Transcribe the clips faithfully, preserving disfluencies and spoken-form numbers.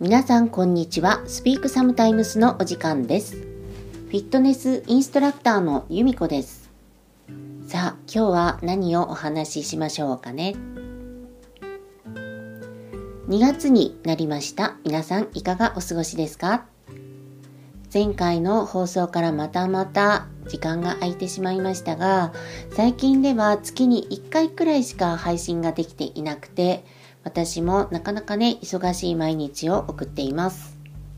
皆さんこんにちは。スピークサムタイムスのお時間です。フィットネスインストラクターの由美子です。さあ、今日は何をお話ししましょうかね。にがつになりました。皆さんいかがお過ごしですか？前回の放送からまたまた時間が空いてしまいましたが、最近では月にいっかいくらいしか配信ができていなくて、私もなかなかね、忙しい毎日を送っています。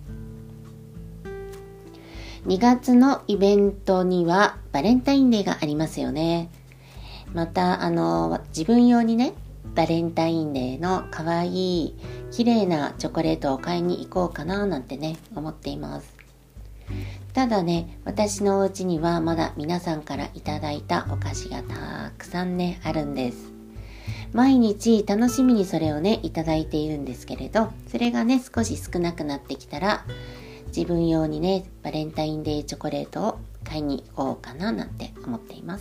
にがつのイベントにはバレンタインデーがありますよね。また、あの、自分用にね、バレンタインデーの可愛い綺麗なチョコレートを買いに行こうかななんてね、思っています。ただね、私のお家にはまだ皆さんからいただいたお菓子がたくさんね、あるんです。毎日楽しみにそれをね、いただいているんですけれど、それがね、少し少なくなってきたら、自分用にね、バレンタインデーチョコレートを買いに行こうかななんて思っています。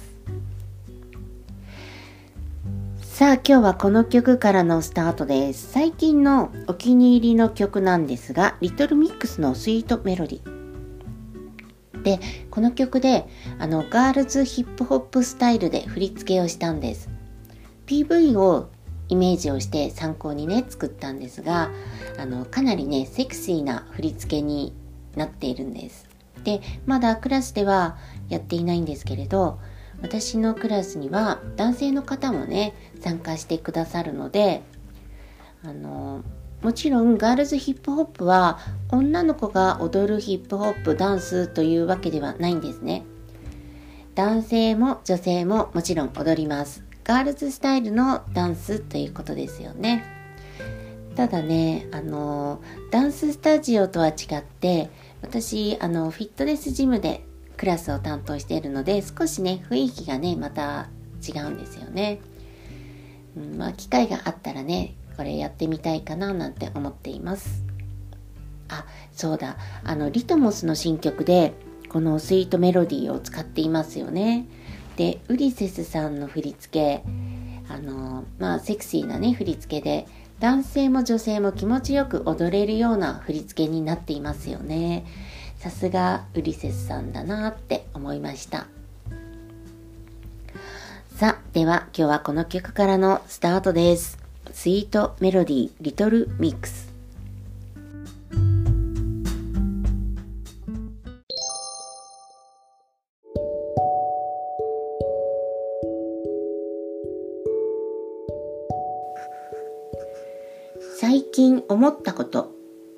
さあ、今日はこの曲からのスタートです。最近のお気に入りの曲なんですが、リトルミックスのスイートメロディ。で、この曲で、あの、ガールズヒップホップスタイルで振り付けをしたんです。ピーブイ をイメージをして参考にね、作ったんですが、あの、かなりね、セクシーな振り付けになっているんです。で、まだクラスではやっていないんですけれど、私のクラスには男性の方もね、参加してくださるので、あの、もちろんガールズヒップホップは女の子が踊るヒップホップダンスというわけではないんですね。男性も女性ももちろん踊ります。ガールズスタイルのダンスということですよね。ただね、あの、ダンススタジオとは違って、私、あの、フィットネスジムでクラスを担当しているので、少しね、雰囲気がね、また違うんですよね。うん、まあ、機会があったらね、これやってみたいかななんて思っています。あ、そうだ、あの、リトモスの新曲で、このスイートメロディーを使っていますよね。で、ウリセスさんの振り付け、あの、まあ、セクシーなね、振り付けで、男性も女性も気持ちよく踊れるような振り付けになっていますよね。さすがウリセスさんだなって思いました。さあ、では今日はこの曲からのスタートです。スイートメロディーリトルミックス。最近思ったこと。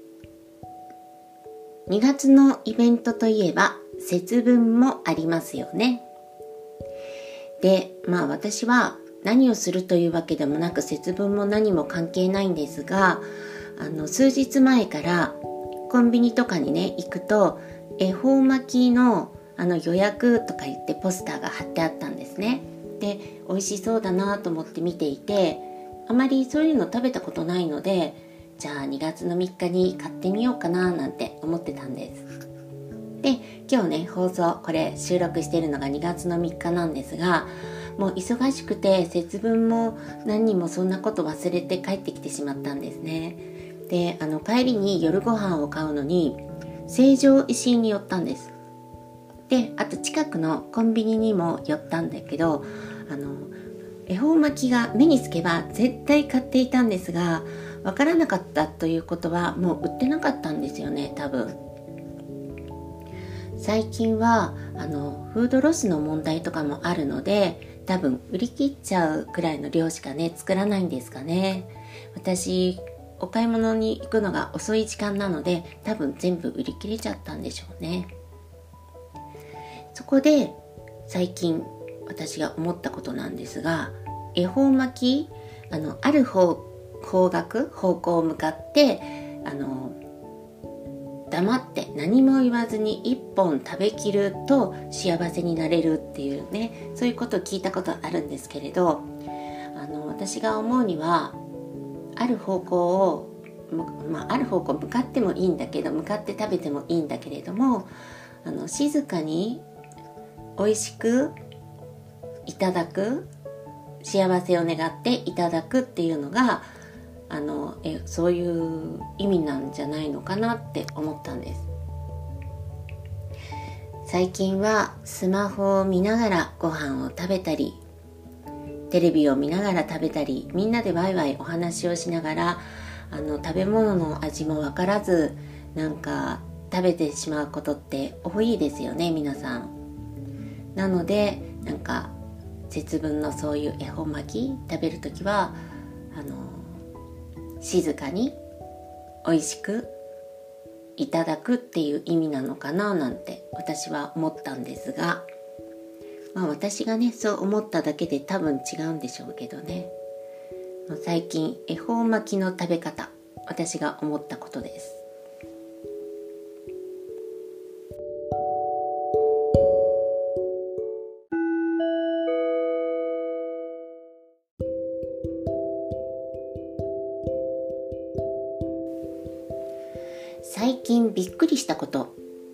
にがつのイベントといえば節分もありますよね。で、まあ私は何をするというわけでもなく節分も何も関係ないんですが、あの数日前からコンビニとかにね行くと恵方巻きのあの予約とか言ってポスターが貼ってあったんですね。で、美味しそうだなと思って見ていて、あまりそういうの食べたことないので、じゃあにがつのみっかに買ってみようかななんて思ってたんです。で、今日ね、放送、これ収録しているのがにがつのみっかなんですが、もう忙しくて節分も何人もそんなこと忘れて帰ってきてしまったんですね。で、あの帰りに夜ご飯を買うのに成城石井に寄ったんです。で、あと近くのコンビニにも寄ったんだけど、あの恵方巻きが目につけば絶対買っていたんですが、わからなかったということはもう売ってなかったんですよね、多分。最近はあのフードロスの問題とかもあるので、多分売り切っちゃうくらいの量しかね作らないんですかね。私お買い物に行くのが遅い時間なので、多分全部売り切れちゃったんでしょうね。そこで最近私が思ったことなんですが、恵方巻き、あのある方方角方向を向かってあの黙って何も言わずに一本食べきると幸せになれるっていうね、そういうことを聞いたことあるんですけれど、あの私が思うには、ある方向を、まあ、ある方向向かってもいいんだけど、向かって食べてもいいんだけれども、あの静かに美味しくいただく、幸せを願っていただくっていうのがあのえそういう意味なんじゃないのかなって思ったんです。最近はスマホを見ながらご飯を食べたり、テレビを見ながら食べたり、みんなでワイワイお話をしながら、あの食べ物の味も分からずなんか食べてしまうことって多いですよね、皆さん。なのでなんか節分のそういう恵方巻き食べるときはあの静かに美味しくいただくっていう意味なのかななんて私は思ったんですが、まあ私がねそう思っただけで多分違うんでしょうけどね。最近恵方巻きの食べ方、私が思ったことです。最近びっくりしたこと。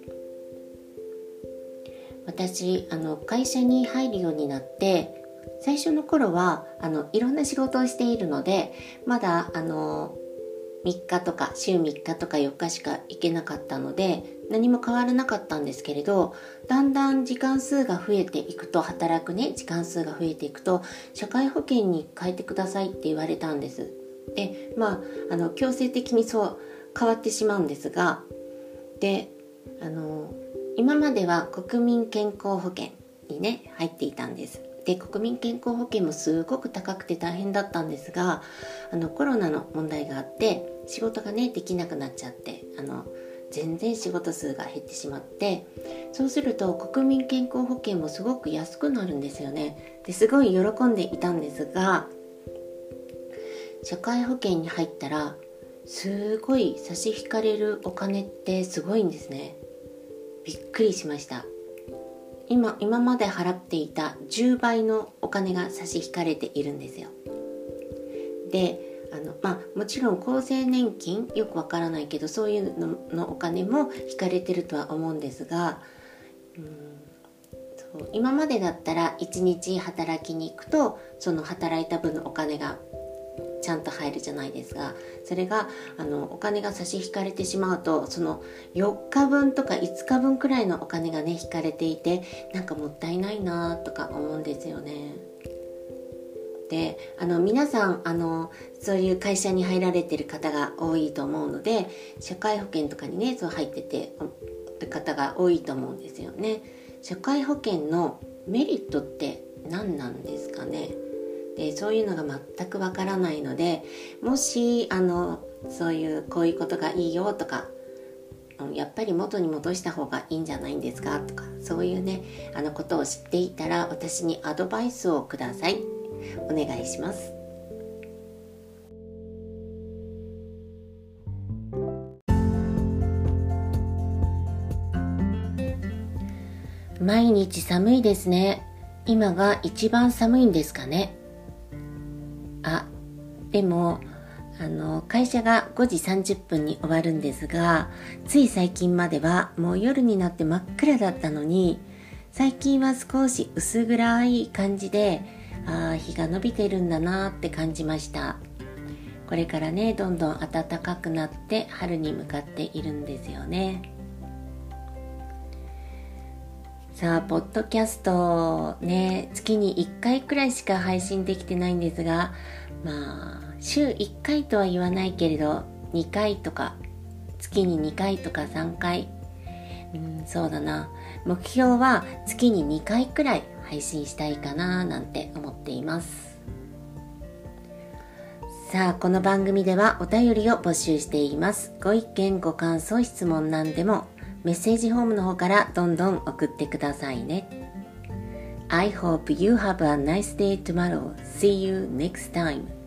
私あの会社に入るようになって、最初の頃はあのいろんな仕事をしているので、まだあのみっかとか週みっかとかよっかしか行けなかったので何も変わらなかったんですけれど、だんだん時間数が増えていくと、働くね時間数が増えていくと社会保険に変えてくださいって言われたんです。でまああの強制的にそう変わってしまうんですが、であの今までは国民健康保険にね入っていたんです。で国民健康保険もすごく高くて大変だったんですが、あのコロナの問題があって仕事がねできなくなっちゃって、あの全然仕事数が減ってしまって、そうすると国民健康保険もすごく安くなるんですよね。ですごい喜んでいたんですが、社会保険に入ったらすごい差し引かれるお金ってすごいんですね。びっくりしました。今今まで払っていたじゅうばいのお金が差し引かれているんですよ。であの、まあ、もちろん厚生年金よくわからないけどそういうののお金も引かれてるとは思うんですが、うん、そう今までだったらいちにち働きに行くとその働いた分のお金がちゃんと入るじゃないですか。それがあのお金が差し引かれてしまうと、そのよっかぶんとかいつかぶんくらいのお金がね引かれていて、なんかもったいないなとか思うんですよね。であの皆さんあのそういう会社に入られてる方が多いと思うので、社会保険とかにねそう入っててる方が多いと思うんですよね。社会保険のメリットって何なんですかね。でそういうのが全くわからないので、もしあのそういうこういうことがいいよとか、やっぱり元に戻した方がいいんじゃないんですかとか、そういうねあのことを知っていたら私にアドバイスをください。お願いします。毎日寒いですね。今が一番寒いんですかね。あ、でもあの会社がごじさんじゅっぷんに終わるんですが、つい最近まではもう夜になって真っ暗だったのに、最近は少し薄暗い感じで、あ日が伸びてるんだなって感じました。これからねどんどん暖かくなって春に向かっているんですよね。さあポッドキャストね月にいっかいくらいしか配信できてないんですが、まあ週いっかいとは言わないけれどにかいとか月ににかいとかさんかい、うん、そうだな、目標は月ににかいくらい配信したいかななんて思っています。さあこの番組ではお便りを募集しています。ご意見ご感想質問なんでもメッセージフォームの方からどんどん送ってくださいね。I hope you have a nice day tomorrow. See you next time.